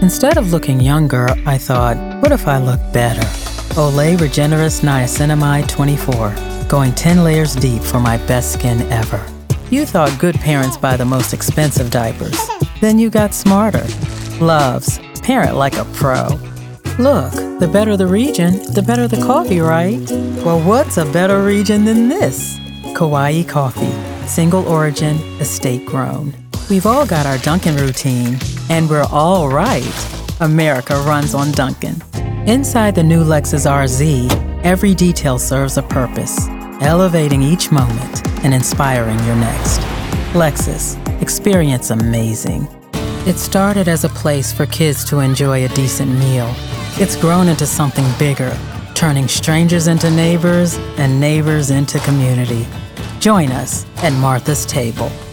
Instead of looking younger, I thought, what if I look better? Olay Regenerist Niacinamide 24, going 10 layers deep for my best skin ever. You thought good parents buy the most expensive diapers. Then you got smarter. Loves, parent like a pro. Look, the better the region, the better the coffee, right? Well, what's a better region than this? Kauai Coffee, single origin, estate grown. We've all got our Dunkin' routine, and we're all right. America runs on Dunkin'. Inside the new Lexus RZ, every detail serves a purpose, elevating each moment and inspiring your next. Lexus, experience amazing. It started as a place for kids to enjoy a decent meal. It's grown into something bigger, turning strangers into neighbors and neighbors into community. Join us at Martha's Table.